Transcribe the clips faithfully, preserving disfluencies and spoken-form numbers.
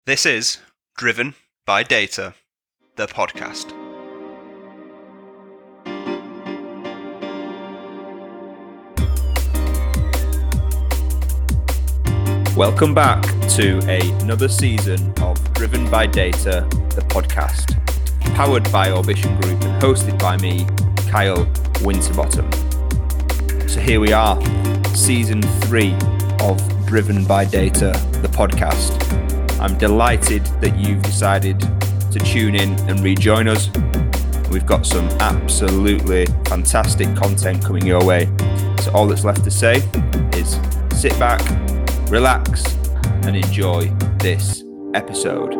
This is Driven by Data, the podcast. Welcome back to another season of Driven by Data, the podcast, powered by Orbition Group and hosted by me, Kyle Winterbottom. So here we are, season three of Driven by Data, the podcast. I'm delighted that you've decided to tune in and rejoin us. We've got some absolutely fantastic content coming your way. So all that's left to say is sit back, relax, and enjoy this episode.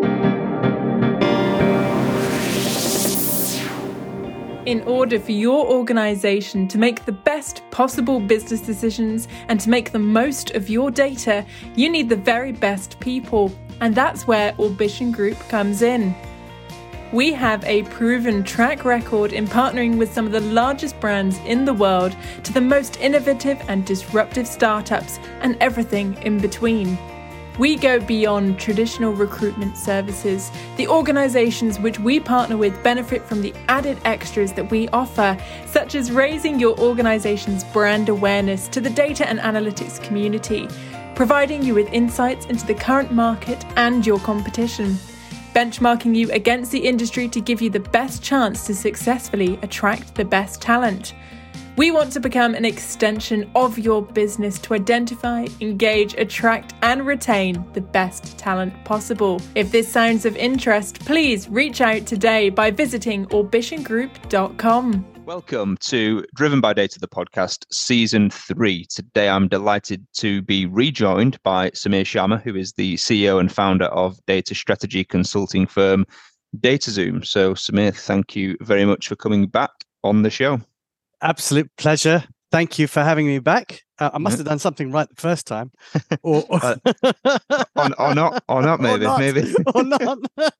In order for your organisation to make the best possible business decisions and to make the most of your data, you need the very best people. And that's where Orbition Group comes in. We have a proven track record in partnering with some of the largest brands in the world to the most innovative and disruptive startups and everything in between. We go beyond traditional recruitment services. The organisations which we partner with benefit from the added extras that we offer, such as raising your organisation's brand awareness to the data and analytics community, providing you with insights into the current market and your competition, benchmarking you against the industry to give you the best chance to successfully attract the best talent. We want to become an extension of your business to identify, engage, attract, and retain the best talent possible. If this sounds of interest, please reach out today by visiting orbition group dot com. Welcome to Driven by Data, the podcast, season three. Today, I'm delighted to be rejoined by Samir Sharma, who is the C E O and founder of data strategy consulting firm DataZoom. So, Samir, thank you very much for coming back on the show. Absolute pleasure. Thank you for having me back. Uh, I must have done something right the first time, or or, uh, or, or not, or not, maybe, or not, maybe, or not.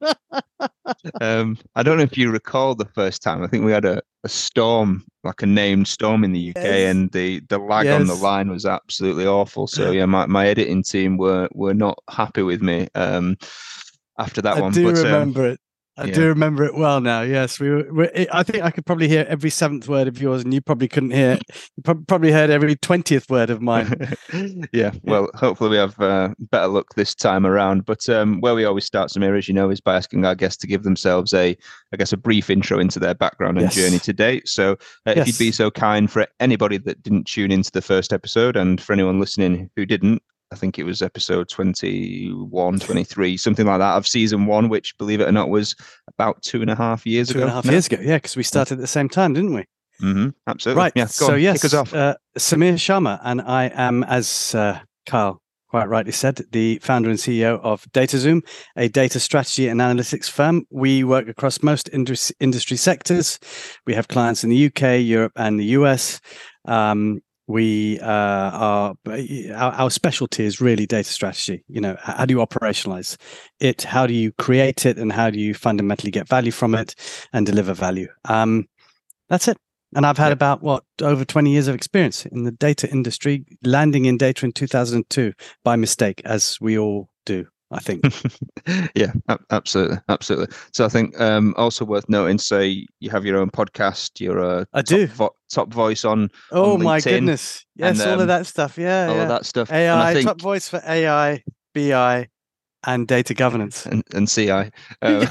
um, I don't know if you recall the first time. I think we had a, a storm, like a named storm in the U K, yes. and the, the lag yes. on the line was absolutely awful. So yeah, my, my editing team were were not happy with me um, after that I one. I do but, remember um, it. I yeah. do remember it well now. Yes, we were. We, I think I could probably hear every seventh word of yours, and you probably couldn't hear. You probably heard every twentieth word of mine. yeah. Well, hopefully we have uh, better luck this time around. But um, where we always start, Samir, as you know, is by asking our guests to give themselves a, I guess, a brief intro into their background and yes. journey to date. So, uh, yes. if you'd be so kind, for anybody that didn't tune into the first episode, and for anyone listening who didn't, I think it was episode twenty-one, twenty-three, something like that, of season one, which, believe it or not, was about two and a half years two ago. Two and a half now. years ago, yeah, because we started at the same time, didn't we? Mm-hmm, absolutely. Right. Yeah, go so, on, yes, kick us off. Uh, Samir Sharma, and I am, as uh, Kyle quite rightly said, the founder and C E O of DataZoom, a data strategy and analytics firm. We work across most industry, industry sectors. We have clients in the U K, Europe, and the U S. Um, We uh, are our, our specialty is really data strategy. You know, how do you operationalize it? How do you create it? And how do you fundamentally get value from it and deliver value? Um, that's it. And I've had yeah. about what over twenty years of experience in the data industry, landing in data in two thousand two by mistake, as we all do. I think. yeah, absolutely, absolutely. So I think um, also worth noting. Say you have your own podcast. You're a I top, do. vo- top voice on. Oh on my LinkedIn, goodness! Yes, and, um, all of that stuff. Yeah, all yeah. of that stuff. A I, and I think, top voice for A I, B I, and data governance and, and C I. Uh,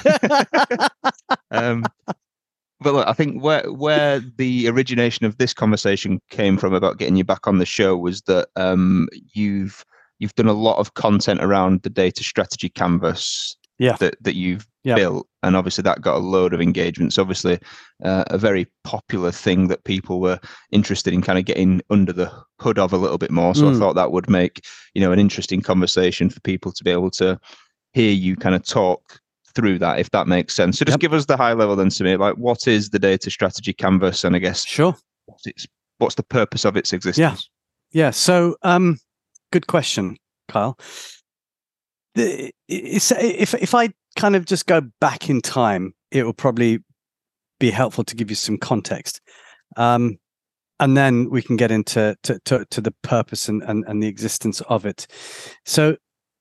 um, but look, I think where where the origination of this conversation came from about getting you back on the show was that um, you've. You've done a lot of content around the data strategy canvas yeah. that, that you've yeah. built. And obviously that got a load of engagements. Obviously uh, a very popular thing that people were interested in kind of getting under the hood of a little bit more. So mm. I thought that would make, you know, an interesting conversation for people to be able to hear you kind of talk through that, if that makes sense. So just yep. give us the high level then, Samir, like what is the data strategy canvas? And I guess sure. what's, its, what's the purpose of its existence? Yeah. Yeah. So, um, good question, Kyle. The, it's, if if I kind of just go back in time, it will probably be helpful to give you some context, um, and then we can get into to, to, to the purpose and, and, and the existence of it. So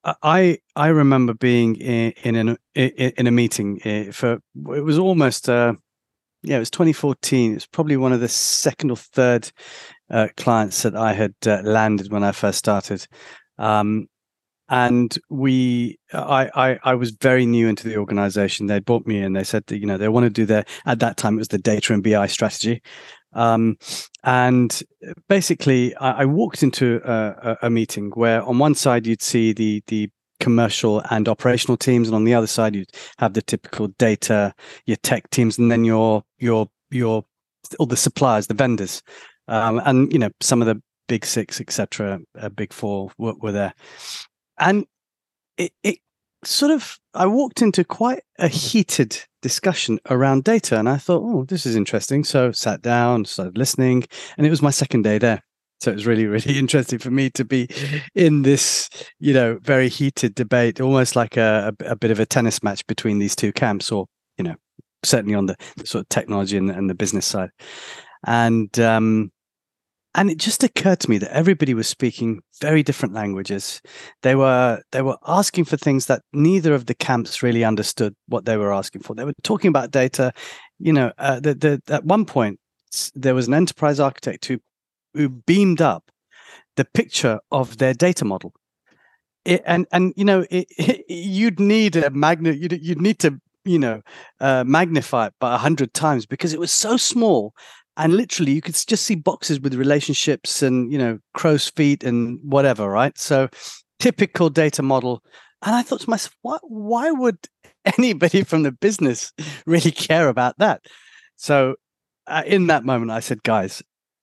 I I remember being in in, an, in, in a meeting for it was almost uh, yeah it was twenty fourteen. It's probably one of the second or third uh, clients that I had uh, landed when I first started, um, and we I, I I was very new into the organization. They brought me in. They said that, you know, they want to do their, at that time it was the data and B I strategy. Um, and basically, I, I walked into a, a meeting where on one side you'd see the the commercial and operational teams, and on the other side you'd have the typical data, your tech teams, and then your your your all the suppliers, the vendors, um, and you know some of the big six, et cetera, uh, big four were, were there, and it, it sort of I walked into quite a heated discussion around data, and I thought, oh, this is interesting. So sat down, started listening, and it was my second day there. So it was really, really interesting for me to be in this, you know, very heated debate, almost like a, a, a bit of a tennis match between these two camps, or, you know, certainly on the, the sort of technology and, and the business side. And um, and it just occurred to me that everybody was speaking very different languages. They were they were asking for things that neither of the camps really understood what they were asking for. They were talking about data. You know, uh, the, the, at one point, there was an enterprise architect who who beamed up the picture of their data model. It, and, and, you know, it, it, you'd need a magnet, you'd, you'd need to, you know, uh, magnify it by a hundred times because it was so small. And literally you could just see boxes with relationships and, you know, crow's feet and whatever, right? So typical data model. And I thought to myself, why, why would anybody from the business really care about that? So uh, in that moment, I said, guys,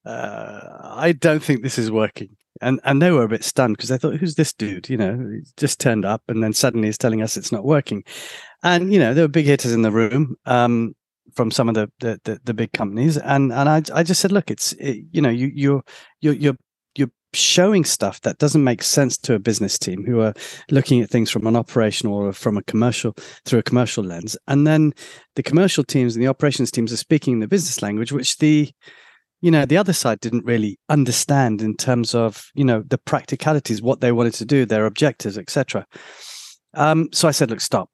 Uh, I don't think this is working. And and they were a bit stunned because they thought, who's this dude? You know, he just turned up and then suddenly he's telling us it's not working. And, you know, there were big hitters in the room um, from some of the, the, the, the big companies. And and I I just said, look, it's, it, you know, you, you're, you're, you're, you're showing stuff that doesn't make sense to a business team who are looking at things from an operational or from a commercial, through a commercial lens. And then the commercial teams and the operations teams are speaking in the business language, which the, you know, the other side didn't really understand in terms of, you know, the practicalities, what they wanted to do, their objectives, et cetera. Um, so I said, look, stop.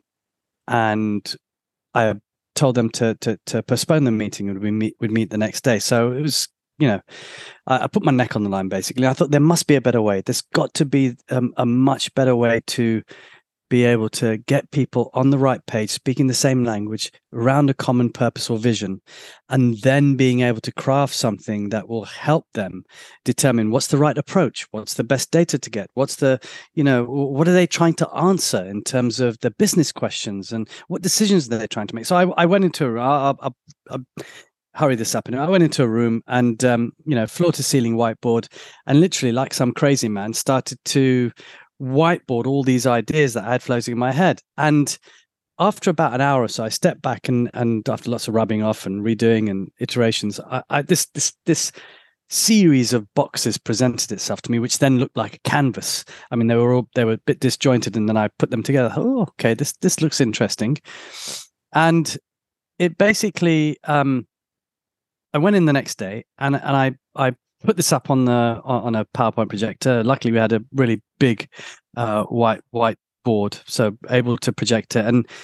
And I told them to to, to postpone the meeting and we meet, we'd meet the next day. So it was, you know, I, I put my neck on the line, basically. I thought there must be a better way. There's got to be um, a much better way to be able to get people on the right page, speaking the same language around a common purpose or vision, and then being able to craft something that will help them determine what's the right approach, what's the best data to get, what's the, you know, what are they trying to answer in terms of the business questions and what decisions are they trying to make. So I, I went into a, I'll, I'll, I'll hurry this up. And I went into a room and, um, you know, floor to ceiling whiteboard, and literally like some crazy man started to whiteboard all these ideas that I had floating in my head. And after about an hour or so, I stepped back and and after lots of rubbing off and redoing and iterations, I, I this this this series of boxes presented itself to me, which then looked like a canvas. I mean, they were all they were a bit disjointed, and then I put them together. Oh, okay, this this looks interesting. And it basically, um, I went in the next day and and I I. put this up on the on a PowerPoint projector. Luckily, we had a really big uh, white white board, so able to project it, and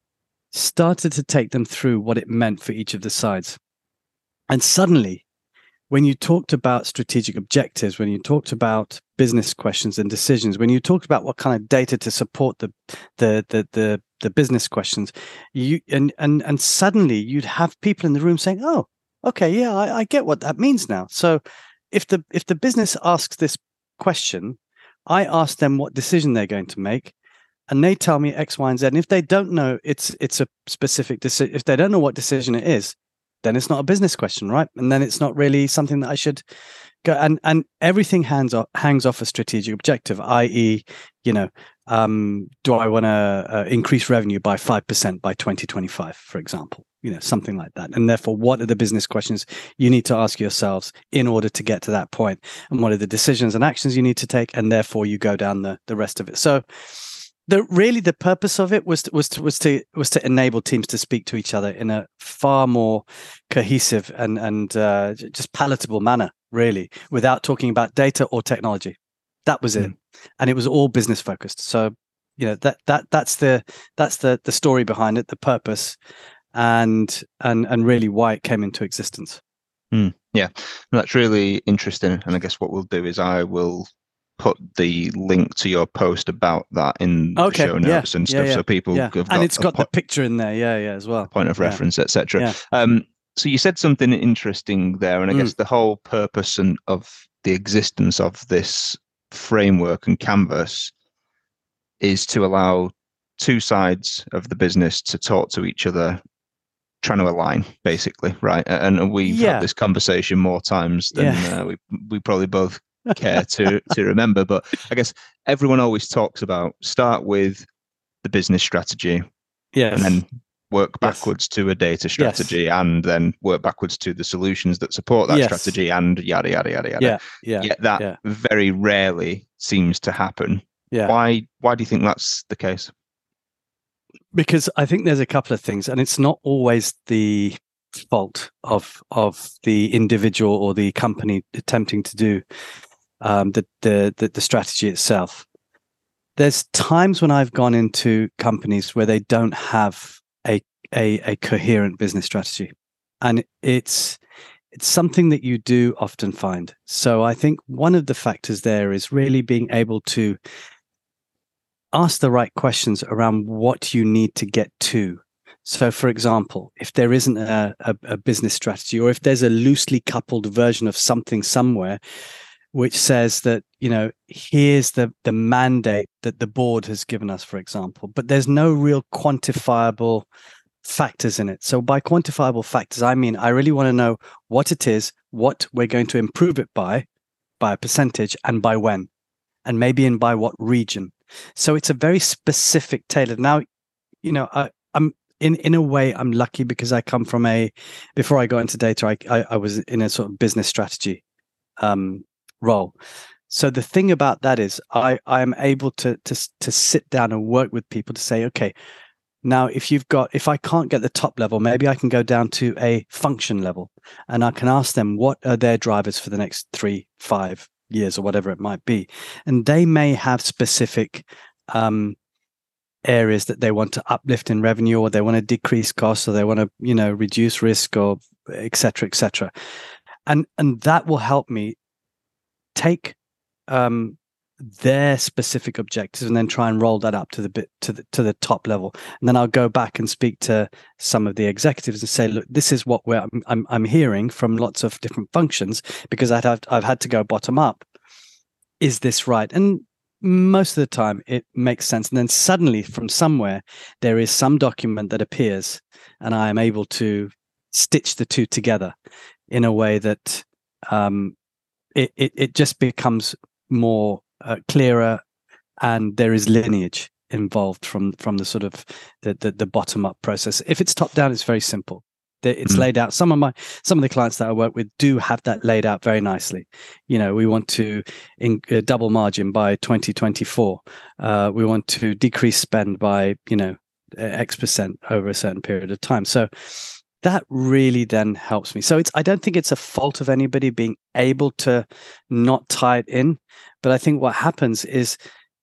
started to take them through what it meant for each of the sides. And suddenly, when you talked about strategic objectives, when you talked about business questions and decisions, when you talked about what kind of data to support the the the the, the business questions, you and and and suddenly you'd have people in the room saying, "Oh, okay, yeah, I, I get what that means now." So if the if the business asks this question, I ask them what decision they're going to make, and they tell me X, Y, and Z. And if they don't know, it's it's a specific decision. If they don't know what decision it is, then it's not a business question, right? And then it's not really something that I should go. And and everything hangs off hangs off a strategic objective, that is, you know, um, do I want to uh, increase revenue by five percent by twenty twenty-five, for example? You know, something like that. And therefore, what are the business questions you need to ask yourselves in order to get to that point? And what are the decisions and actions you need to take? And therefore, you go down the, the rest of it. So, the really the purpose of it was to, was to, was to was to enable teams to speak to each other in a far more cohesive and and uh, just palatable manner, really, without talking about data or technology. That was it. Mm. And it was all business focused. So, you know, that that that's the that's the the story behind it, the purpose, and and and really why it came into existence. Mm, yeah, that's really interesting. And I guess what we'll do is I will put the link to your post about that in Okay, the show notes yeah, and yeah, stuff, yeah, so people yeah. have got and it's a got po- the picture in there, yeah, yeah, as well. point of reference, yeah. et cetera. Yeah. Um, so you said something interesting there, and I Mm. guess the whole purpose and of the existence of this framework and canvas is to allow two sides of the business to talk to each other, trying to align, basically, right? And we've Yeah. had this conversation more times than Yeah. uh, we we probably both care to to remember. But I guess everyone always talks about start with the business strategy, Yes. and then work Yes. backwards to a data strategy, and then work backwards to the solutions that support that Yes. strategy, and yada yada yada yada. Yeah. Yeah. Yet that yeah. very rarely seems to happen. Yeah. Why why do you think that's the case? Because I think there's a couple of things, and it's not always the fault of of the individual or the company attempting to do um, the, the the the strategy itself. There's times when I've gone into companies where they don't have a a, a coherent business strategy, and it's it's something that you do often find. So I think one of the factors there is really being able to ask the right questions around what you need to get to. So, for example, if there isn't a, a, a business strategy, or if there's a loosely coupled version of something somewhere, which says that, you know, here's the, the mandate that the board has given us, for example, but there's no real quantifiable factors in it. So by quantifiable factors, I mean, I really want to know what it is, what we're going to improve it by, by a percentage, and by when, and maybe in by what region. So it's a very specific tailored. Now, you know, I, I'm in, in a way, I'm lucky because I come from a, before I got into data, I, I, I was in a sort of business strategy um, role. So the thing about that is I, I am able to, to, to sit down and work with people to say, okay, now if you've got, if I can't get the top level, maybe I can go down to a function level, and I can ask them what are their drivers for the next three, five years or whatever it might be. And they may have specific um, areas that they want to uplift in revenue, or they want to decrease costs, or they want to, you know, reduce risk, or et cetera, et cetera. And, and that will help me take um, their specific objectives and then try and roll that up to the bit to the to the top level. And then I'll go back and speak to some of the executives and say, look, this is what we're I'm I'm, I'm hearing from lots of different functions, because I've have, I've had to go bottom up. Is this right? And most of the time it makes sense. And then suddenly from somewhere there is some document that appears, and I am able to stitch the two together in a way that um, it, it it just becomes more uh, clearer, and there is lineage involved from from the sort of the, the the bottom up process. If it's top down, it's very simple. It's mm. laid out. Some of my some of the clients that I work with do have that laid out very nicely. You know, we want to in, uh, double margin by twenty twenty-four. Uh, we want to decrease spend by, you know, X percent over a certain period of time. So that really then helps me. So it's I don't think it's a fault of anybody being able to not tie it in, but I think what happens is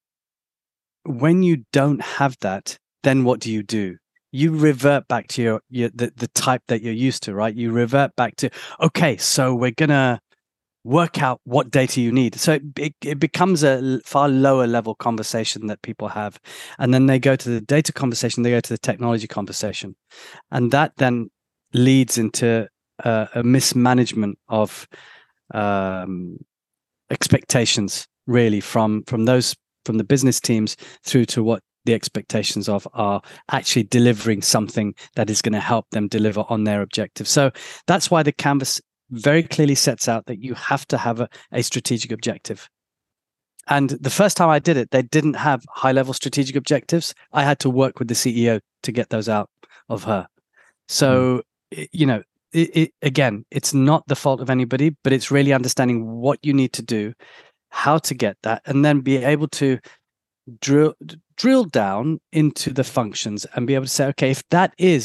when you don't have that, then what do you do? You revert back to your, your the, the type that you're used to, right? You revert back to, okay, so we're gonna work out what data you need. So it, it, it becomes a far lower level conversation that people have, and then they go to the data conversation, they go to the technology conversation, and that then leads into uh, a mismanagement of um, expectations, really, from from those from the business teams through to what the expectations of are actually delivering something that is going to help them deliver on their objectives. So that's why the canvas very clearly sets out that you have to have a, a strategic objective. And the first time I did it, they didn't have high level strategic objectives. I had to work with the C E O to get those out of her. So, mm. you know, it, it, again, it's not the fault of anybody, but it's really understanding what you need to do, how to get that, and then be able to drill drill down into the functions and be able to say, okay, if that is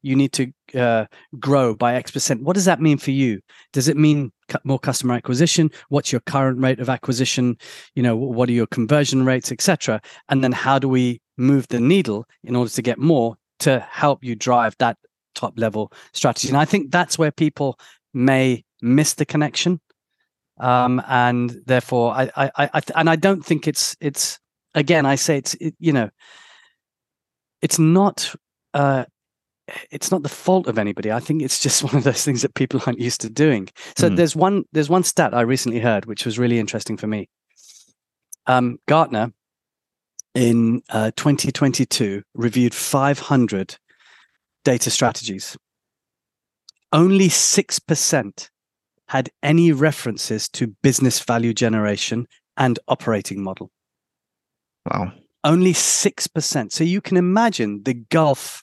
you need to uh, grow by X percent. What does that mean for you? Does it mean cu- more customer acquisition? What's your current rate of acquisition? You know, what are your conversion rates, et cetera? And then how do we move the needle in order to get more to help you drive that top level strategy? And I think that's where people may miss the connection. Um, and therefore, I, I, I, and I don't think it's, it's, again, I say it's, it, you know, it's not, uh, it's not the fault of anybody. I think it's just one of those things that people aren't used to doing. So mm. there's one, there's one stat I recently heard, which was really interesting for me. Um, Gartner in uh, twenty twenty-two reviewed five hundred data strategies. Only six percent had any references to business value generation and operating model. Wow. Only six percent. So you can imagine the gulf,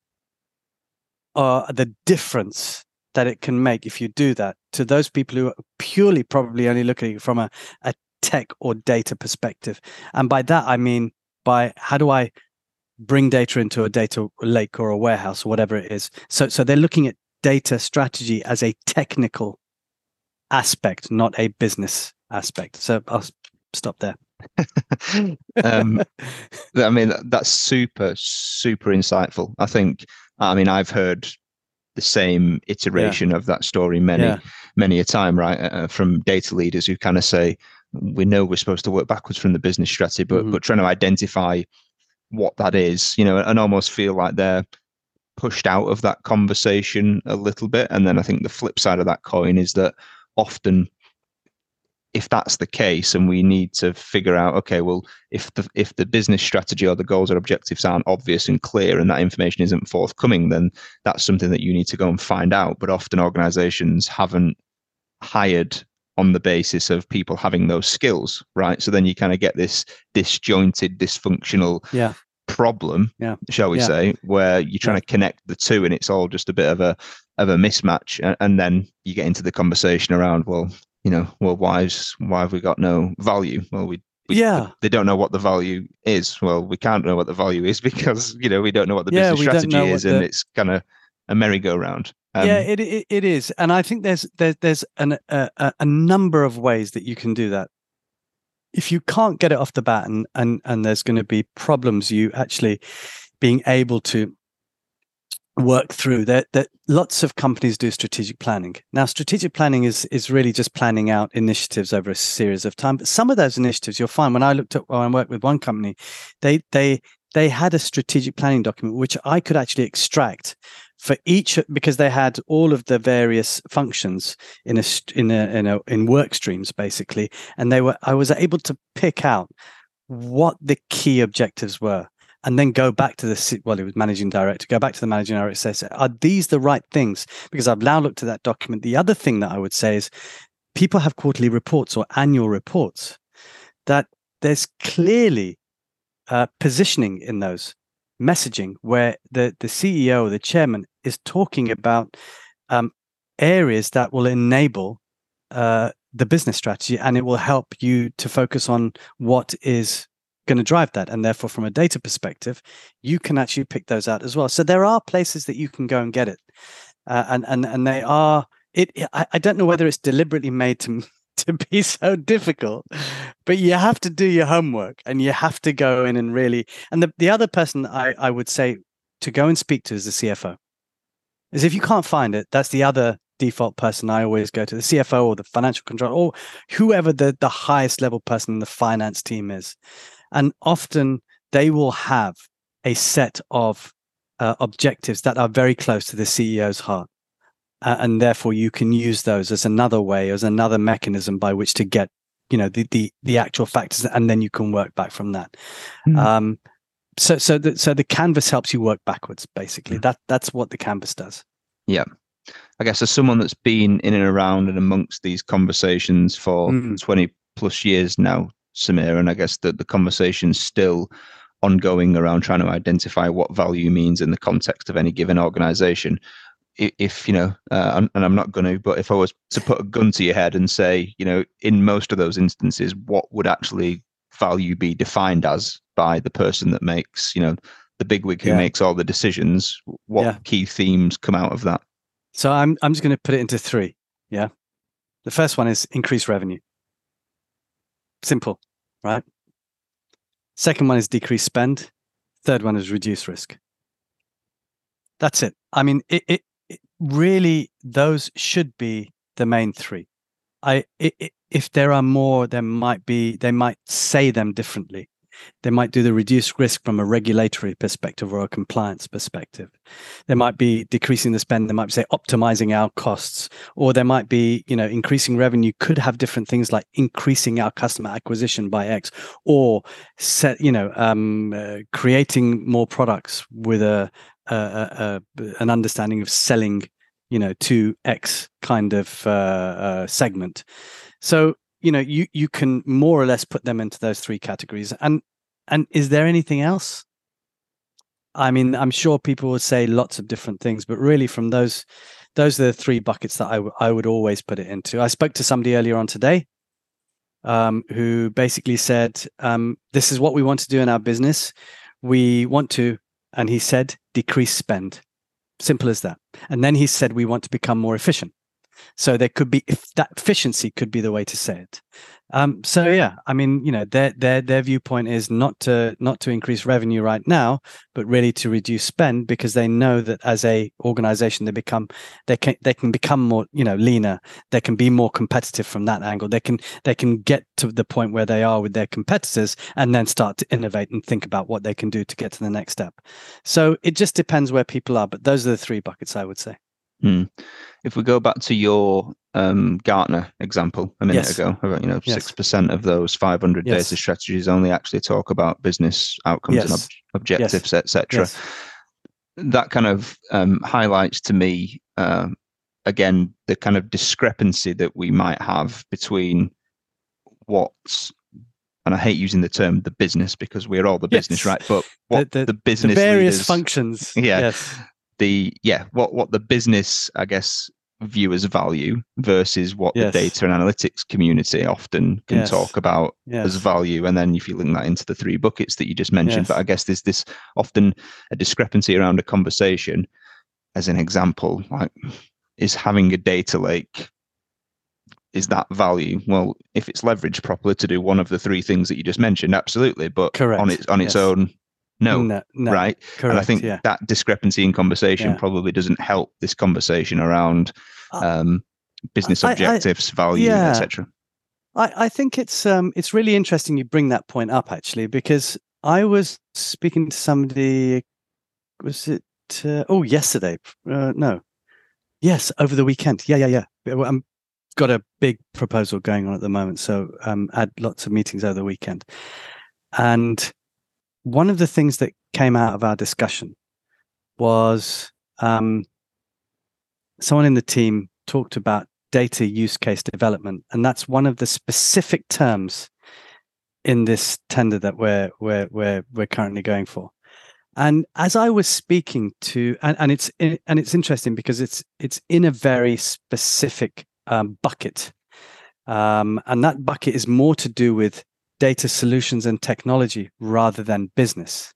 or the difference that it can make if you do that to those people who are purely probably only looking from a, a tech or data perspective. And by that, I mean, by how do I bring data into a data lake or a warehouse or whatever it is. So, so they're looking at data strategy as a technical aspect, not a business aspect. So I'll stop there. um, I mean, that's super, super insightful. I think, I mean, I've heard the same iteration yeah. of that story many, yeah. many a time, right? Uh, from data leaders who kind of say, we know we're supposed to work backwards from the business strategy, but, mm-hmm. but trying to identify what that is, you know, and almost feel like they're pushed out of that conversation a little bit. And then I think the flip side of that coin is that often, if that's the case, and we need to figure out, okay, well, if the if the business strategy or the goals or objectives aren't obvious and clear, and that information isn't forthcoming, then that's something that you need to go and find out. But often organizations haven't hired on the basis of people having those skills, right? So then you kind of get this disjointed, dysfunctional yeah. problem, yeah. shall we yeah. say, where you're trying yeah. to connect the two, and it's all just a bit of a of a mismatch. And, and then you get into the conversation around, well, you know, well, why is why have we got no value? Well, we, we yeah, they don't know what the value is. Well, we can't know what the value is because you know we don't know what the yeah, business strategy is, and the... it's kind of a merry-go-round. Um, yeah, it, it it is, and I think there's there's there's an, a a number of ways that you can do that. If you can't get it off the bat, and and and there's going to be problems, you actually being able to work through that. That lots of companies do strategic planning. Now, strategic planning is is really just planning out initiatives over a series of time. But some of those initiatives, you'll find when I looked at when I worked with one company, they they they had a strategic planning document which I could actually extract for each, because they had all of the various functions in a in a in a in work streams basically, and they were I was able to pick out what the key objectives were. And then go back to the, well, it was managing director, go back to the managing director and say, are these the right things? Because I've now looked at that document. The other thing that I would say is people have quarterly reports or annual reports, that there's clearly uh, positioning in those, messaging where the, the C E O, the chairman is talking about um, areas that will enable uh, the business strategy, and it will help you to focus on what is going to drive that. And therefore, from a data perspective, you can actually pick those out as well. So there are places that you can go and get it. Uh, and, and, and they are, it. I, I don't know whether it's deliberately made to, to be so difficult, but you have to do your homework and you have to go in and really, and the, the other person I, I would say to go and speak to is the C F O. Is if you can't find it, that's the other default person I always go to, the C F O or the financial controller or whoever the, the highest level person in the finance team is. And often they will have a set of uh, objectives that are very close to the C E O's heart. Uh, and therefore you can use those as another way, as another mechanism by which to get, you know, the the, the actual factors, and then you can work back from that. Mm. Um, so so the, so the canvas helps you work backwards, basically. Mm. That That's what the canvas does. Yeah. I guess as someone that's been in and around and amongst these conversations for mm. twenty plus years now, Samir, and I guess that the conversation's still ongoing around trying to identify what value means in the context of any given organization. If, you know, uh, and I'm not going to, but if I was to put a gun to your head and say, you know, in most of those instances, what would actually value be defined as by the person that makes, you know, the bigwig who Yeah. makes all the decisions, what Yeah. key themes come out of that? So I'm I'm just going to put it into three. Yeah. The first one is increase revenue. Simple, right? Second one is decrease spend. Third one is reduce risk. That's it. I mean, it, it, it really, those should be the main three. I it, it, if there are more, there might be, they might say them differently. They might do the reduced risk from a regulatory perspective or a compliance perspective. There might be decreasing the spend. They might say optimizing our costs, or there might be, you know, increasing revenue could have different things like increasing our customer acquisition by X, or set, you know, um, uh, creating more products with a, a, a, a an understanding of selling, you know, to X kind of uh, uh, segment. So, you know, you you can more or less put them into those three categories. And and is there anything else? I mean, I'm sure people would say lots of different things, but really from those, those are the three buckets that I, w- I would always put it into. I spoke to somebody earlier on today um, who basically said, um, this is what we want to do in our business. We want to, and he said, decrease spend. Simple as that. And then he said, we want to become more efficient. So there could be, if that efficiency could be the way to say it. Um, so yeah, I mean, you know, their their their viewpoint is not to not to increase revenue right now, but really to reduce spend, because they know that as a organization, they become they can they can become more, you know, leaner. They can be more competitive from that angle. They can they can get to the point where they are with their competitors, and then start to innovate and think about what they can do to get to the next step. So it just depends where people are, but those are the three buckets I would say. Hmm. If we go back to your um, Gartner example a minute Yes. ago, about, you know, Yes. six percent of those five hundred Yes. data strategies only actually talk about business outcomes and Yes. ob- objectives, Yes. et cetera. Yes. That kind of um, highlights to me, uh, again, the kind of discrepancy that we might have between what's, and I hate using the term the business because we're all the Yes. business, right? But what the, the, the, business the various leaders, functions. yeah, Yes. the yeah, what what the business, I guess, view as value versus what Yes. the data and analytics community often can Yes. talk about Yes. as value. And then if you link that into the three buckets that you just mentioned, Yes. but I guess there's this often a discrepancy around a conversation. As an example, like, is having a data lake, is that value? Well, if it's leveraged properly to do one of the three things that you just mentioned, absolutely. But Correct. on its on its Yes. own, no, No, no. right? Correct. And I think yeah. that discrepancy in conversation Yeah. probably doesn't help this conversation around um, business I- I- objectives, value, yeah. et cetera. I, I think it's um it's really interesting you bring that point up, actually, because I was speaking to somebody, was it uh, oh yesterday? Uh, no, yes, over the weekend. Yeah, yeah, yeah. I'm got a big proposal going on at the moment, so um, I had lots of meetings over the weekend, and one of the things that came out of our discussion was um, someone in the team talked about data use case development, and that's one of the specific terms in this tender that we're we're we're we're currently going for. And as I was speaking to, and, and it's and it's interesting because it's it's in a very specific um, bucket, um, and that bucket is more to do with data solutions and technology rather than business.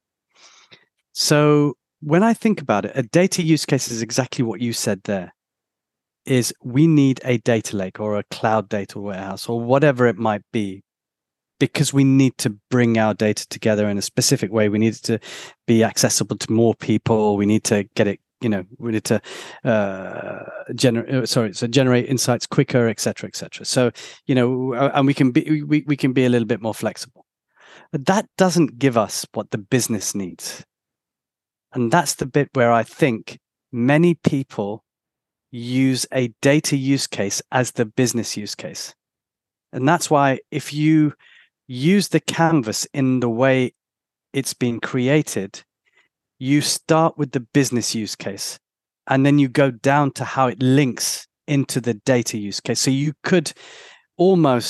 So when I think about it, a data use case is exactly what you said there. Is we need a data lake or a cloud data warehouse or whatever it might be, because we need to bring our data together in a specific way. We need it to be accessible to more people. We need to get it, you know, we need to uh, generate, sorry, so generate insights quicker, et cetera, et cetera. So, you know, and we can be, we, we can be a little bit more flexible. But that doesn't give us what the business needs. And that's the bit where I think many people use a data use case as the business use case. And that's why if you use the canvas in the way it's been created, you start with the business use case and then you go down to how it links into the data use case. So you could almost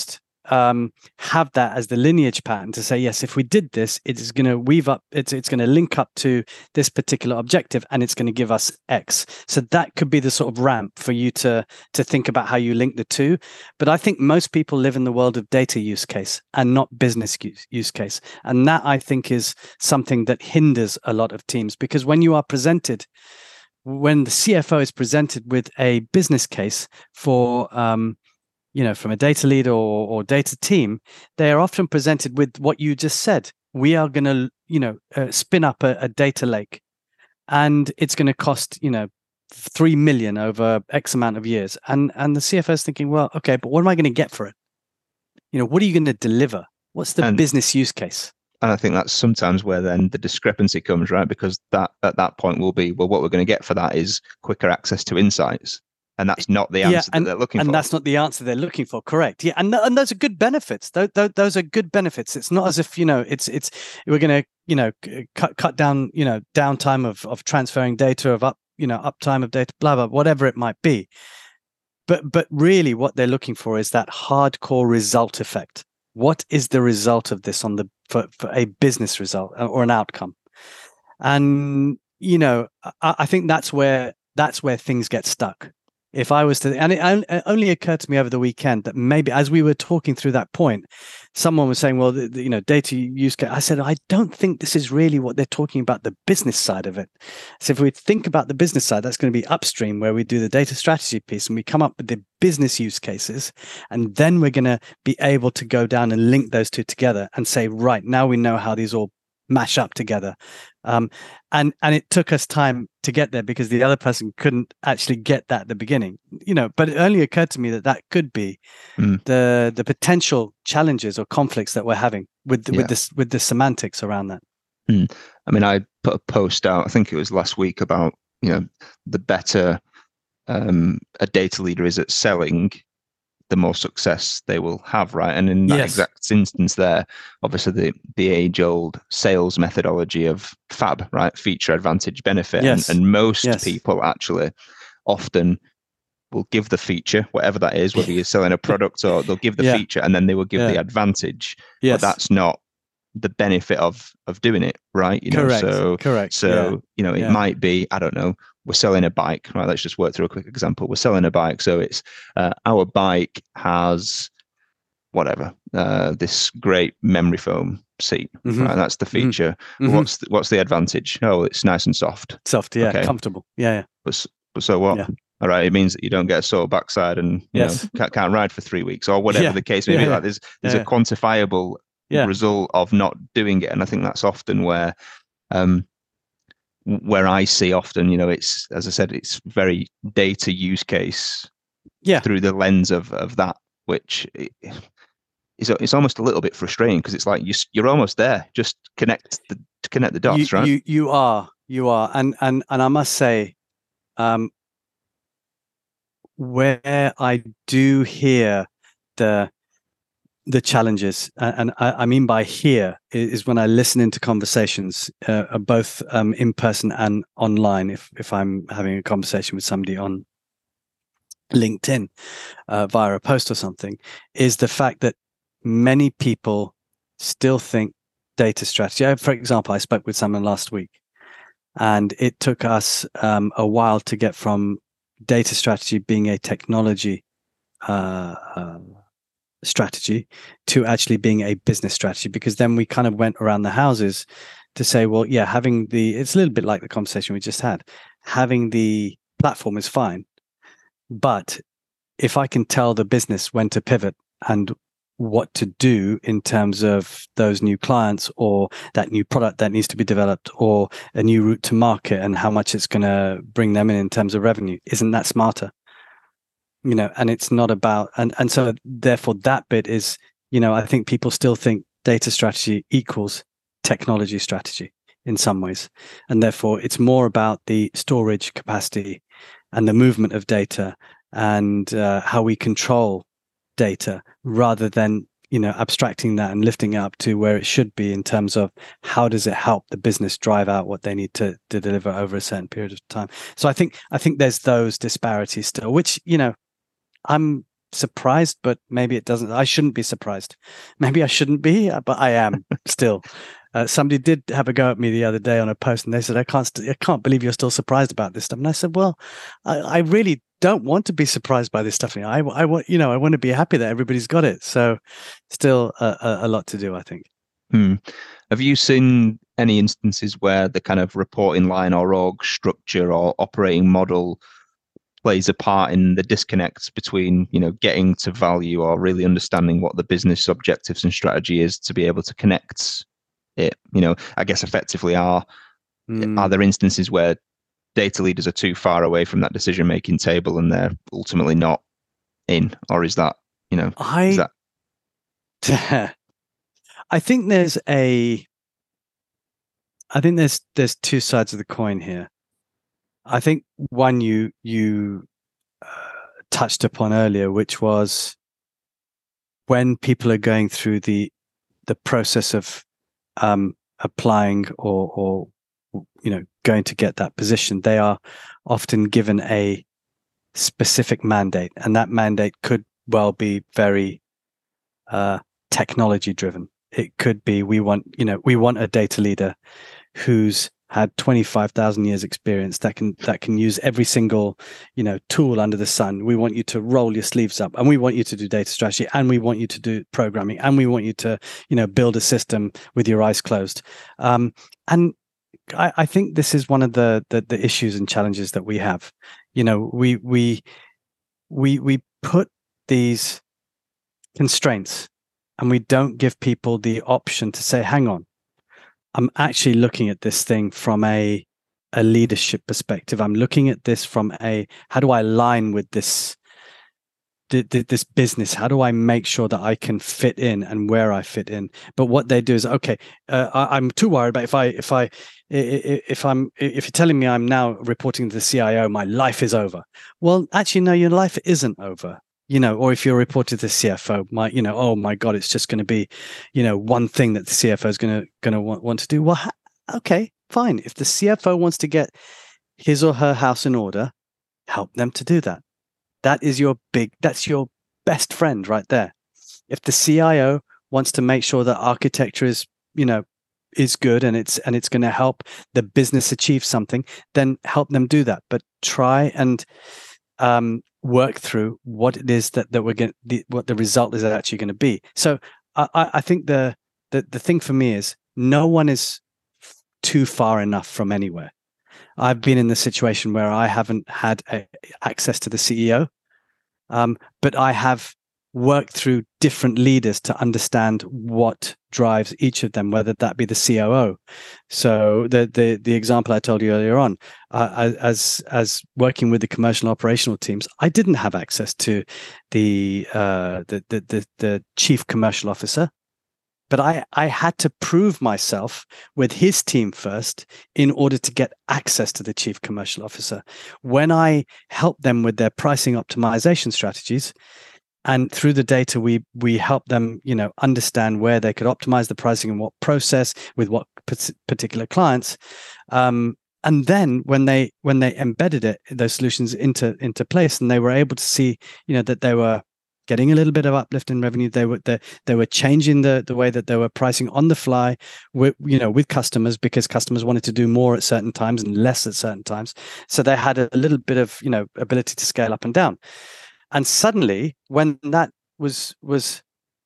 um, have that as the lineage pattern to say, yes, if we did this, it's going to weave up, it's, it's going to link up to this particular objective, and it's going to give us X. So that could be the sort of ramp for you to, to think about how you link the two. But I think most people live in the world of data use case and not business use, use case. And that, I think, is something that hinders a lot of teams, because when you are presented when the C F O is presented with a business case for, um, you know, from a data lead or, or data team, they are often presented with what you just said. We are going to, you know, uh, spin up a, a data lake, and it's going to cost, you know, three million over X amount of years. And and the C F O is thinking, well, okay, but what am I going to get for it? You know, what are you going to deliver? What's the and- business use case? And I think that's sometimes where then the discrepancy comes, right? Because that at that point will be, well, what we're going to get for that is quicker access to insights. And that's not the answer yeah, and, that they're looking and for. And that's not the answer they're looking for, correct. Yeah, and, th- and those are good benefits. Those, those are good benefits. It's not as if, you know, it's it's we're going to, you know, cut cut down, you know, downtime of, of transferring data, of up, you know, uptime of data, blah, blah, whatever it might be. But But really what they're looking for is that hardcore result effect. What is the result of this on the for, for a business result or an outcome? And you know, I, I think that's where that's where things get stuck. If I was to, and it, it only occurred to me over the weekend that maybe as we were talking through that point, someone was saying, well, the, the, you know, data use case. I said, I don't think this is really what they're talking about, the business side of it. So if we think about the business side, that's going to be upstream, where we do the data strategy piece and we come up with the business use cases. And then we're going to be able to go down and link those two together and say, right, now we know how these all mash up together. Um, and and it took us time to get there because the other person couldn't actually get that at the beginning, you know. But it only occurred to me that that could be mm. the the potential challenges or conflicts that we're having with yeah. with this with the semantics around that. Mm. I mean, I put a post out, I think it was last week, about, you know, the better um, a data leader is at selling, the more success they will have, right? And in that yes. exact instance there, obviously the, the age-old sales methodology of FAB, right? Feature, advantage, benefit. Yes. And, and most yes. people actually often will give the feature, whatever that is, whether you're selling a product or they'll give the yeah. feature and then they will give yeah. the advantage. Yes. But that's not the benefit of of doing it, right? You correct. know, so correct. So yeah. you know, it yeah. might be, I don't know, we're selling a bike, right? Let's just work through a quick example. We're selling a bike, so it's uh, our bike has whatever uh, this great memory foam seat, mm-hmm. right? That's the feature. Mm-hmm. What's the, what's the advantage? Oh, it's nice and soft. Soft, yeah, okay. comfortable, yeah. yeah. But, but so what? Yeah. All right, it means that you don't get a sore backside and you yes. know, can't, can't ride for three weeks or whatever yeah. the case may yeah, be. yeah. Like there's there's yeah. a quantifiable yeah. result of not doing it, and I think that's often where. Um, where I see often, you know, it's, as I said, it's very data use case yeah. through the lens of of that, which is it's almost a little bit frustrating because it's like you, you're almost there. Just connect the connect the dots, you, right? You you are, you are. And, and, and I must say, um, where I do hear the the challenges, and I, I mean by here is when I listen into conversations, uh, both um, in person and online. If if I'm having a conversation with somebody on LinkedIn uh, via a post or something, is the fact that many people still think data strategy. I, for example, I spoke with someone last week, and it took us um, a while to get from data strategy being a technology uh, uh, strategy to actually being a business strategy, because then we kind of went around the houses to say, well, yeah, having the, it's a little bit like the conversation we just had, having the platform is fine, but if I can tell the business when to pivot and what to do in terms of those new clients or that new product that needs to be developed or a new route to market and how much it's going to bring them in in terms of revenue, isn't that smarter? You know, and it's not about, and, and so therefore that bit is, you know, I think people still think data strategy equals technology strategy in some ways. And therefore it's more about the storage capacity and the movement of data and uh, how we control data rather than, you know, abstracting that and lifting it up to where it should be in terms of how does it help the business drive out what they need to, to deliver over a certain period of time. So I think, I think there's those disparities still, which, you know, I'm surprised, but maybe it doesn't. I shouldn't be surprised. Maybe I shouldn't be, but I am still. Uh, somebody did have a go at me the other day on a post, and they said, "I can't, st- I can't believe you're still surprised about this stuff." And I said, "Well, I, I really don't want to be surprised by this stuff. I, I want, you know, I want to be happy that everybody's got it." So, still a, a, a lot to do, I think. Hmm. Have you seen any instances where the kind of reporting line or org structure or operating model plays a part in the disconnects between, you know, getting to value or really understanding what the business objectives and strategy is to be able to connect it? You know, I guess effectively are mm. are there instances where data leaders are too far away from that decision making table and they're ultimately not in, or is that, you know, I is that I think there's a I think there's there's two sides of the coin here. I think one you you uh, touched upon earlier, which was when people are going through the the process of um, applying or or you know going to get that position, they are often given a specific mandate, and that mandate could well be very uh, technology driven. It could be we want you know we want a data leader who's had twenty-five thousand years experience that can that can use every single you know tool under the sun. We want you to roll your sleeves up, and we want you to do data strategy, and we want you to do programming, and we want you to you know build a system with your eyes closed. Um, and I, I think this is one of the, the the issues and challenges that we have. You know, we we we we put these constraints, and we don't give people the option to say, "Hang on, I'm actually looking at this thing from a a leadership perspective. I'm looking at this from a how do I align with this this business? How do I make sure that I can fit in and where I fit in?" But what they do is, okay, uh, I, I'm too worried about if I if I if I'm if you're telling me I'm now reporting to the C I O, my life is over. Well, actually, no, your life isn't over. You know, or if you're reported to the C F O, my, you know, oh my God, it's just going to be, you know, one thing that the C F O is going to going to want, want to do. Well, ha- okay, fine. If the C F O wants to get his or her house in order, help them to do that. That is your big, that's your best friend right there. If the C I O wants to make sure that architecture is, you know, is good and it's and it's going to help the business achieve something, then help them do that. But try and um, work through what it is that, that we're going the, what the result is actually going to be. So I, I think the, the the thing for me is no one is too far enough from anywhere. I've been in the situation where I haven't had a, access to the C E O, um, but I have worked through different leaders to understand what drives each of them, whether that be the C O O. So the the the example I told you earlier on, uh, as as working with the commercial and operational teams, I didn't have access to the uh, the, the the the chief commercial officer. But I, I had to prove myself with his team first in order to get access to the chief commercial officer. When I helped them with their pricing optimization strategies, and through the data, we we helped them, you know, understand where they could optimize the pricing and what process with what particular clients. Um, and then when they when they embedded it, those solutions into into place, and they were able to see, you know, that they were getting a little bit of uplift in revenue. They were they, they were changing the, the way that they were pricing on the fly with you know with customers, because customers wanted to do more at certain times and less at certain times. So they had a little bit of you know ability to scale up and down. And suddenly, when that was was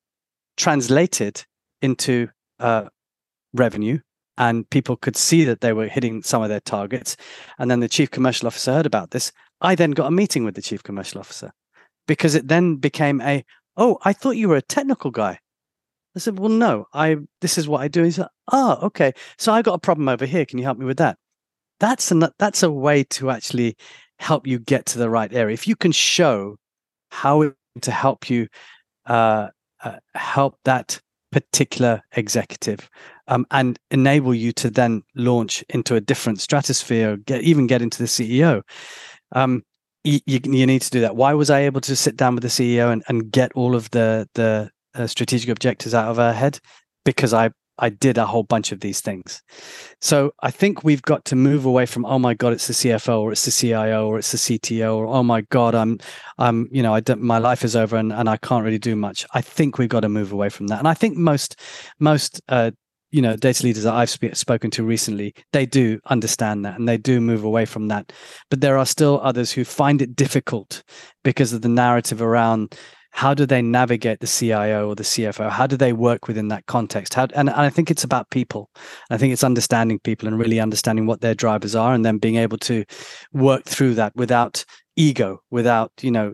translated into uh, revenue, and people could see that they were hitting some of their targets, and then the chief commercial officer heard about this, I then got a meeting with the chief commercial officer. Because it then became a, oh, I thought you were a technical guy. I said, well, no, I. This is what I do. He said, oh, okay. So I got a problem over here. Can you help me with that? That's an, that's a way to actually help you get to the right area. If you can show how to help you uh, uh, help that particular executive um, and enable you to then launch into a different stratosphere, get even get into the C E O. Um, You, you need to do that. Why was I able to sit down with the C E O and, and get all of the the uh, strategic objectives out of her head? Because I I did a whole bunch of these things. So I think we've got to move away from, oh my God, it's the C F O or it's the C I O or it's the C T O, or oh my God, I'm, I'm, you know, I don't, my life is over and, and I can't really do much. I think we've got to move away from that. And I think most, most, uh, you know, data leaders that I've sp- spoken to recently, they do understand that and they do move away from that. But there are still others who find it difficult because of the narrative around how do they navigate the C I O or the C F O? How do they work within that context? How, and, and I think it's about people. I think it's understanding people and really understanding what their drivers are and then being able to work through that without ego, without, you know,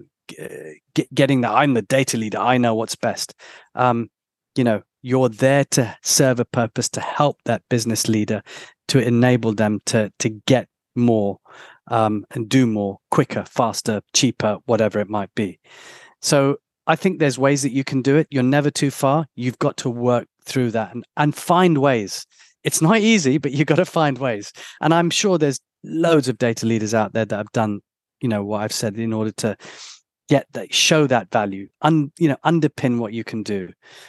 g- getting that I'm the data leader, I know what's best. Um, you know, you're there to serve a purpose, to help that business leader, to enable them to to get more um, and do more quicker, faster, cheaper, whatever it might be. So I think there's ways that you can do it. You're never too far. You've got to work through that and, and find ways. It's not easy, but you've got to find ways. And I'm sure there's loads of data leaders out there that have done, you know, what I've said in order to get that, show that value, un, you know, underpin what you can do.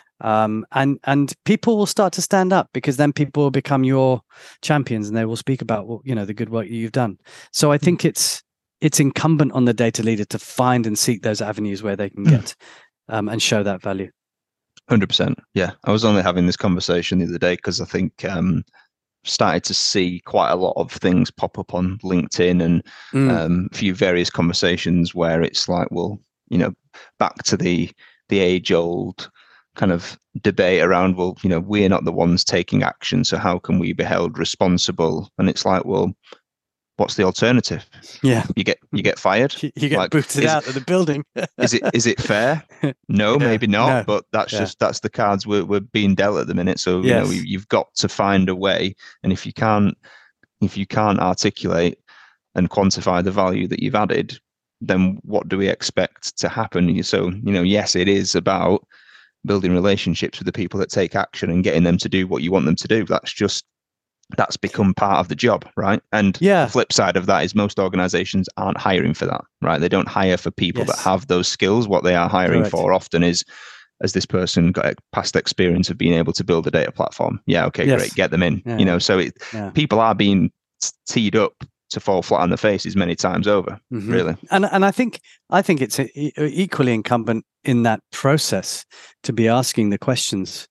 Um, and and people will start to stand up because then people will become your champions and they will speak about, well, you know, the good work you've done. So I think it's it's incumbent on the data leader to find and seek those avenues where they can get um, and show that value. one hundred percent. Yeah, I was only having this conversation the other day because I think um, started to see quite a lot of things pop up on LinkedIn and mm. um, a few various conversations where it's like, well, you know, back to the the age old kind of debate around, well, you know, we're not the ones taking action, so how can we be held responsible? And it's like, well, what's the alternative? Yeah, you get you get fired. You, you get like, booted is, out of the building. is it is it fair? No, yeah, maybe not. No. But that's yeah. just that's the cards we're we're being dealt at the minute. So yes. you know, you've got to find a way. And if you can't if you can't articulate and quantify the value that you've added, then what do we expect to happen? So you know, yes, it is about building relationships with the people that take action and getting them to do what you want them to do. That's just that's become part of the job, right? And yeah. the flip side of that is most organizations aren't hiring for that, right? They don't hire for people yes. that have those skills. What they are hiring Correct. for often is, has this person got a past experience of being able to build a data platform? Yeah, okay, yes. great, get them in. Yeah, you know, so it, yeah. people are being teed up to fall flat on their faces many times over, mm-hmm. really. And and I think I think it's a, equally incumbent in that process to be asking the questions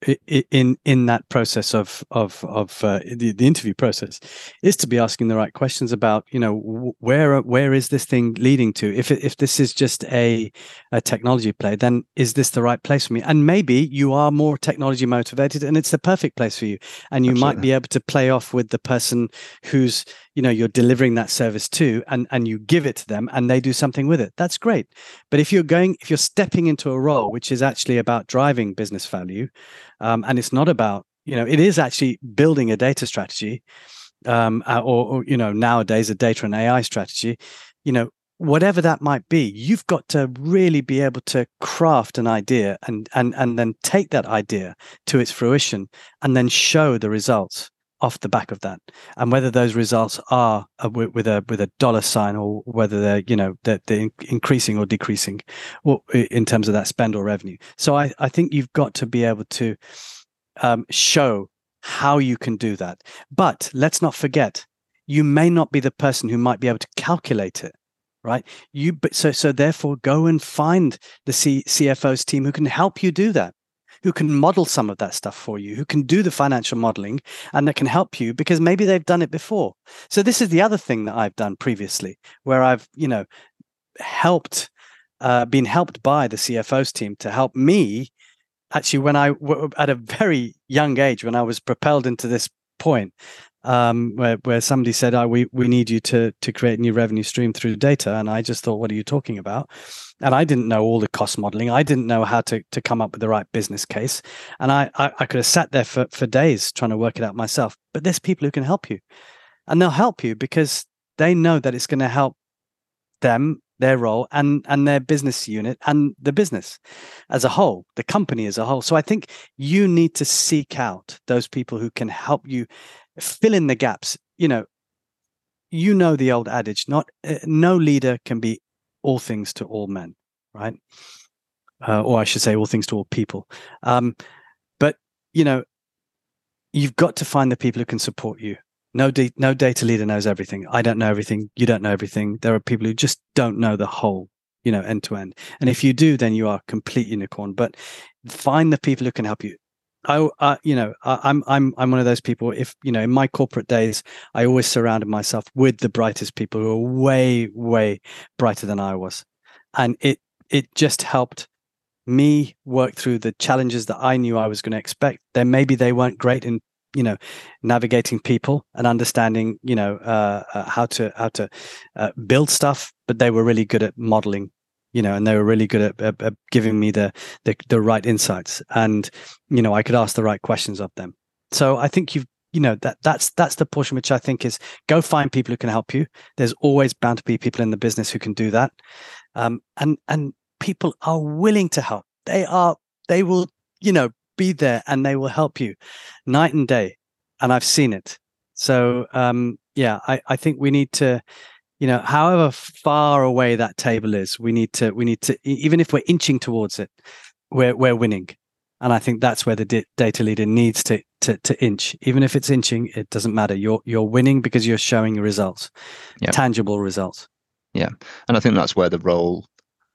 in in that process of of of uh, the, the interview process is to be asking the right questions about, you know, where where is this thing leading to? If it, if this is just a a technology play, then is this the right place for me? And maybe you are more technology motivated and it's the perfect place for you, and you Absolutely. might be able to play off with the person who's, you know, you're delivering that service to, and and you give it to them and they do something with it. That's great. But if you're going if you're stepping into a role which is actually about driving business value, Um, and it's not about, you know, it is actually building a data strategy, um, or, or, you know, nowadays a data and A I strategy, you know, whatever that might be, you've got to really be able to craft an idea and and and then take that idea to its fruition and then show the results off the back of that. And whether those results are uh, with, with a with a dollar sign or whether they're, you know, they're, they're increasing or decreasing or in terms of that spend or revenue. So I, I think you've got to be able to um, show how you can do that. But let's not forget, you may not be the person who might be able to calculate it, right? You but so so therefore go and find the C, CFO's team who can help you do that, who can model some of that stuff for you, who can do the financial modeling and that can help you because maybe they've done it before. So this is the other thing that I've done previously where I've, you know, helped, uh, been helped by the C F O's team to help me actually when I, w- at a very young age, when I was propelled into this point, um, where, where somebody said, oh, we, we need you to, to create a new revenue stream through data. And I just thought, what are you talking about? And I didn't know all the cost modeling. I didn't know how to, to come up with the right business case. And I, I, I could have sat there for, for days trying to work it out myself. But there's people who can help you. And they'll help you because they know that it's going to help them, their role, and, and their business unit and the business as a whole, the company as a whole. So I think you need to seek out those people who can help you fill in the gaps. You know, you know the old adage, not uh, no leader can be all things to all men, right? Uh, or I should say all things to all people. Um, but, you know, you've got to find the people who can support you. No, de- no data leader knows everything. I don't know everything. You don't know everything. There are people who just don't know the whole, you know, end to end. And if you do, then you are a complete unicorn. But find the people who can help you. I, uh, you know, I, I'm, I'm, I'm one of those people. If you know, in my corporate days, I always surrounded myself with the brightest people who are way, way brighter than I was, and it, it just helped me work through the challenges that I knew I was going to expect. Then maybe they weren't great in, you know, navigating people and understanding, you know, uh, uh, how to how to uh, build stuff, but they were really good at modeling, you know, and they were really good at, at, at giving me the, the the right insights, and you know, I could ask the right questions of them. So I think you've, you know, that that's that's the portion which I think is go find people who can help you. There's always bound to be people in the business who can do that, um, and and people are willing to help. They are they will, you know, be there and they will help you night and day, and I've seen it. So um yeah, I I think we need to, you know, however far away that table is, we need to we need to even if we're inching towards it, we're we're winning. And I think that's where the d- data leader needs to to to inch. Even if it's inching, it doesn't matter. You're you're winning because you're showing results, yeah. Tangible results. Yeah, and I think that's where the role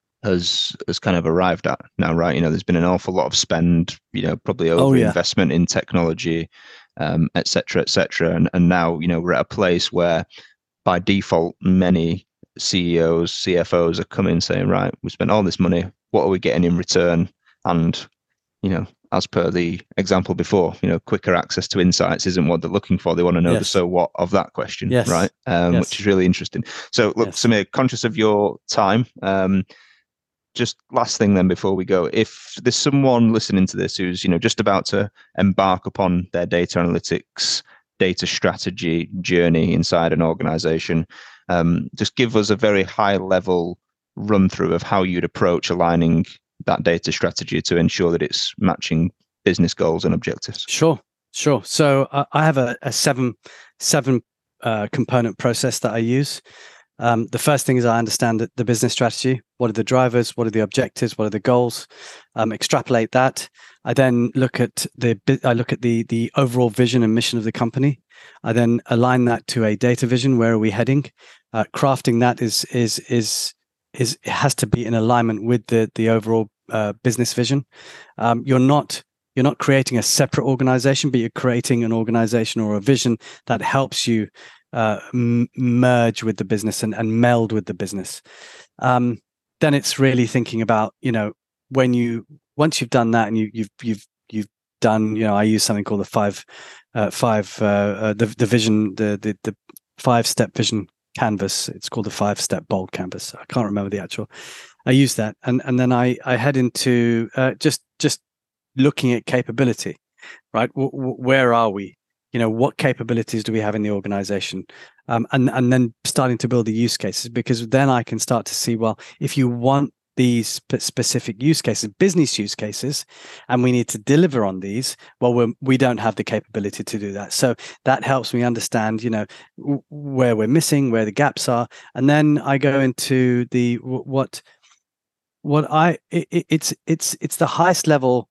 has has kind of arrived at now, right? You know, there's been an awful lot of spend, you know, probably over oh, yeah. investment in technology, um, et cetera, et cetera. And, and now, you know, we're at a place where by default, many C E Os, C F Os are coming saying, right, we spent all this money. What are we getting in return? And, you know, as per the example before, you know, quicker access to insights isn't what they're looking for. They want to know yes. the so what of that question, yes. right? Um, yes. Which is really interesting. So look, yes. Samir, conscious of your time, um, just last thing then before we go, if there's someone listening to this who's, you know, just about to embark upon their data analytics, data strategy journey inside an organization, um, just give us a very high level run through of how you'd approach aligning that data strategy to ensure that it's matching business goals and objectives. Sure, sure. So uh, I have a, a seven, seven uh, component process that I use. Um, the first thing is I understand the business strategy. What are the drivers? What are the objectives? What are the goals? Um, extrapolate that. I then look at the I look at the the overall vision and mission of the company. I then align that to a data vision. Where are we heading? Uh, crafting that is is is is it has to be in alignment with the the overall uh, business vision. Um, you're not you're not creating a separate organization, but you're creating an organization or a vision that helps you uh m- merge with the business and, and meld with the business. Um then it's really thinking about, you know, when you once you've done that and you you've you've you've done, you know, I use something called the five uh five uh, uh the the vision the the the five step vision canvas. It's called the five step bold canvas. I can't remember the actual. I use that, and and then I I head into uh just just looking at capability, right? W- w- where are we? You know, what capabilities do we have in the organization? Um, and, and then starting to build the use cases, because then I can start to see, well, if you want these sp- specific use cases, business use cases, and we need to deliver on these, well, we're, we don't have the capability to do that. So that helps me understand, you know, w- where we're missing, where the gaps are. And then I go into the, w- what, what I, it, it's, it's, it's the highest level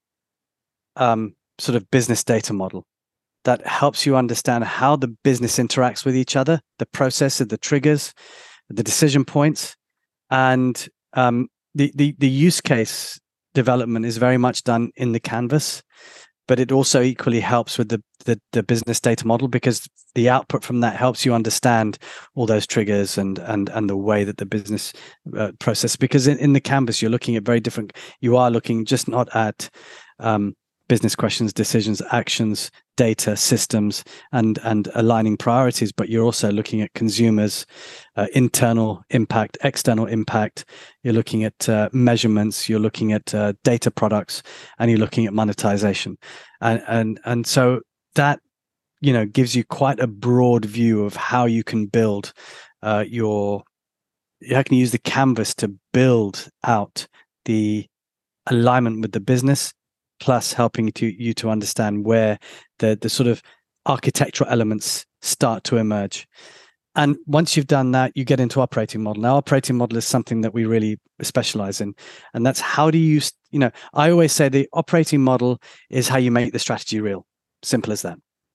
um, sort of business data model that helps you understand how the business interacts with each other, the processes, the triggers, the decision points, and um, the, the the use case development is very much done in the canvas, but it also equally helps with the, the the business data model, because the output from that helps you understand all those triggers and and and the way that the business uh, process. Because in, in the canvas, you're looking at very different. You are looking just not at um, business questions, decisions, actions, data, systems, and and aligning priorities, but you're also looking at consumers, uh, internal impact, external impact. You're looking at uh, measurements. You're looking at uh, data products, and you're looking at monetization, and and and so that, you know, gives you quite a broad view of how you can build uh, your. How can you use the canvas to build out the alignment with the business, plus helping to you to understand where the the sort of architectural elements start to emerge. And once you've done that, you get into operating model. Now, operating model is something that we really specialize in, and that's how do you, you know, I always say the operating model is how you make the strategy real. Simple as that.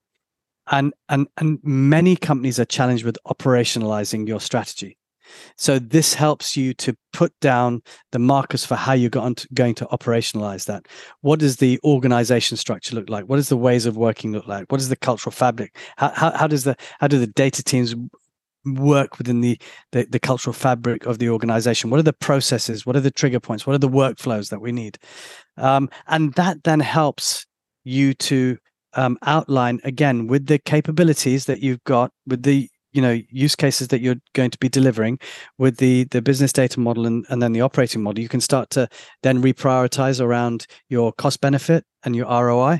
and and and many companies are challenged with operationalizing your strategy. So this helps you to put down the markers for how you're going to, going to operationalize that. What does the organization structure look like? What does the ways of working look like? What is the cultural fabric? How how, how does the how do the data teams work within the, the the cultural fabric of the organization? What are the processes? What are the trigger points? What are the workflows that we need? Um, and that then helps you to um, outline again with the capabilities that you've got, with the you know use cases that you're going to be delivering, with the the business data model and, and then the operating model. You can start to then reprioritize around your cost benefit and your R O I.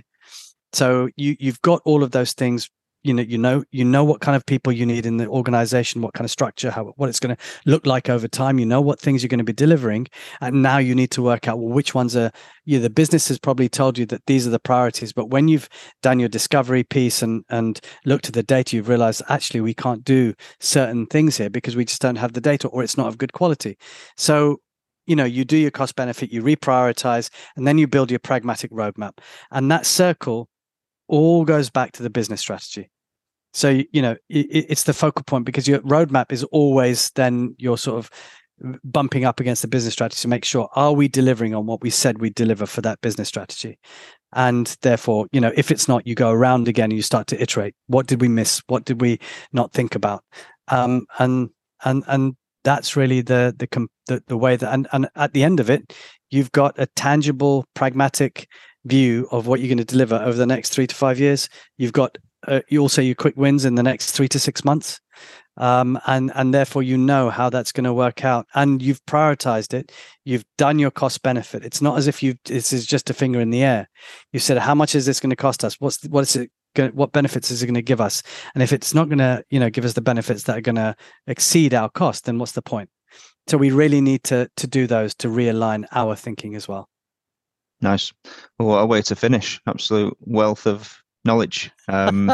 So you you've got all of those things. You know, you know, you know what kind of people you need in the organization, what kind of structure, how what it's going to look like over time. You know what things you're going to be delivering, and now you need to work out, well, which ones are. You know, the business has probably told you that these are the priorities, but when you've done your discovery piece and and looked at the data, you've realized actually we can't do certain things here because we just don't have the data, or it's not of good quality. So, you know, you do your cost benefit, you reprioritize, and then you build your pragmatic roadmap, and that circle all goes back to the business strategy. So, you know, it, it's the focal point, because your roadmap is always then you're sort of bumping up against the business strategy to make sure, are we delivering on what we said we'd deliver for that business strategy? And therefore, you know, if it's not, you go around again and you start to iterate. What did we miss? What did we not think about? Um, and and and that's really the the the, the way that, and, and at the end of it, you've got a tangible, pragmatic view of what you're going to deliver over the next three to five years. You've got uh, you also your quick wins in the next three to six months, um, and and therefore you know how that's going to work out, and you've prioritized it. You've done your cost benefit. It's not as if you this is just a finger in the air. You said, how much is this going to cost us? What's what is it? Going, what benefits is it going to give us? And if it's not going to, you know, give us the benefits that are going to exceed our cost, then what's the point? So we really need to to do those to realign our thinking as well. Nice. Well, what a way to finish. Absolute wealth of knowledge. Um,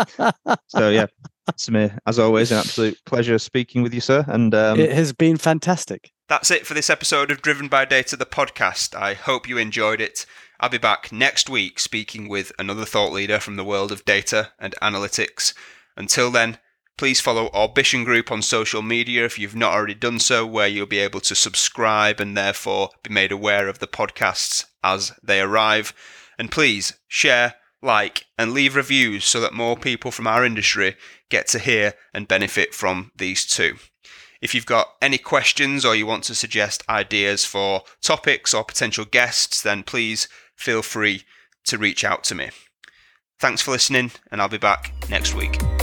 so yeah, it's me, as always, an absolute pleasure speaking with you, sir. And um, it has been fantastic. That's it for this episode of Driven by Data, the podcast. I hope you enjoyed it. I'll be back next week speaking with another thought leader from the world of data and analytics. Until then, please follow Orbition Group on social media if you've not already done so, where you'll be able to subscribe and therefore be made aware of the podcasts as they arrive. And please share, like, and leave reviews so that more people from our industry get to hear and benefit from these too. If you've got any questions or you want to suggest ideas for topics or potential guests, then please feel free to reach out to me. Thanks for listening, and I'll be back next week.